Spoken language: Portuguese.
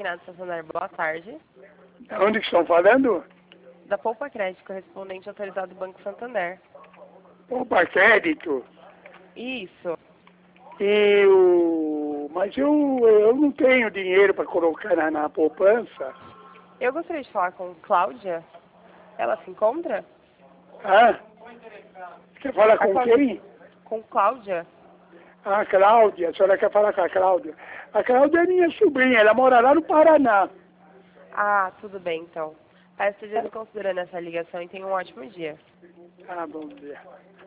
Magnado Santander, boa tarde. Onde que estão falando? Da Poupa Crédito, correspondente autorizado do Banco Santander. Poupa Crédito. Isso. Mas eu não tenho dinheiro para colocar na poupança. Eu gostaria de falar com Cláudia. Ela se encontra? Ah? Quer falar com quem? Com Cláudia. Ah, Cláudia. A senhora quer falar com a Cláudia? A Cláudia é minha sobrinha, ela mora lá no Paraná. Ah, tudo bem então. Esteja me considerando essa ligação e tenha um ótimo dia. Ah, bom dia.